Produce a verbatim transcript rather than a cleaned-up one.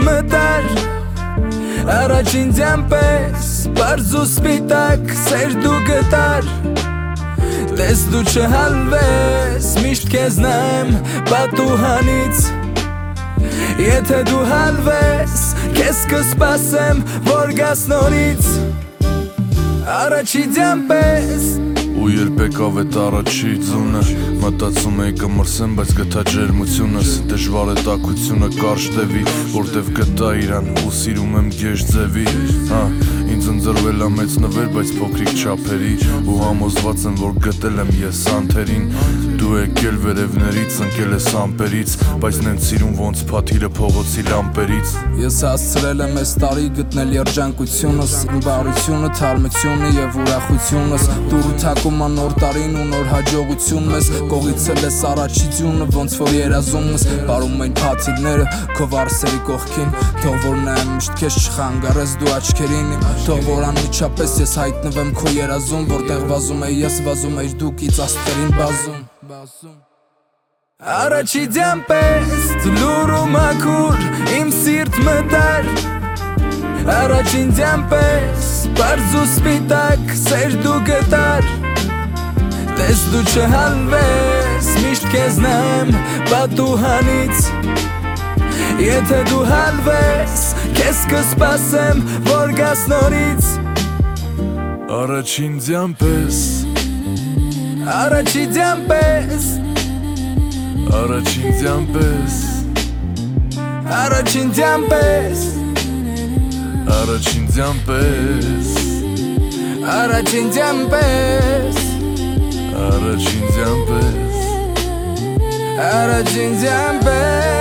մտար Առաջին ձյան պես Պարզ ու սպիտակ սեր դու գտար Տես դու չհալվես Միշտ քեզ նայեմ պատուհանից Եթե դու հալվես Քեզ կսպասեմ որ գաս նորից Առաջի ձյան պես Ու երբեք ավետ առաջի ձունը Մտածում էի կմրսեմ, բայց գտա ջերմությունս Դժվար է տաքությունը կարճ տևի Որտև գտա իրան ու սիրում եմ գեշ ձևի Հա, ինձ ընձրվել ա մեծ նվեր, բայց փոքրիկ չափերի Ու համոզված եմ, որ գտել եմ ես անթերին Դու եկել վերևներից, ընկել ես ամպերից Բայց նենց սիրում ոնց փաթիրը փողոցի լամպերից Ես հասցրել եմ այս տարի գտնել երջանկությունս Բարությունը, թարմությունը և ուրախությունս Դուրը թակում ա նոր տարին ու նոր հաջողություն մեզ Կողիցել ես առաջի ձյունը ոնց որ երազում ես Բարում էին փաթիլները քո վարսերի կողքին Թող որ նայեմ միշտ քեզ չխանգարես դու աչքերին իմ Թող որ անմիջապես ես հայտնվեմ քո երազում Որտեղ վազում էի ես վազում էիր դու կից աստղերին բազում Առաջի ձյան պես լուր ու մաքուր իմ սիրտ մտար Առաջին ձյան պես պարզ ու սպիտակ սեր դու գտար Տես դու չհալվես միշտ քեզ նայեմ պատուհանից Եթե դու հալվես քեզ կսպասեմ որ գաս նորից Առաջին ձյան պես Առաջի ձյան պես Առաջին ձյան պես Առաջին ձյան պես Առաջին ձյան պես Առաջին ձյան պես Առաջին ձյան պես Առաջին ձյան պես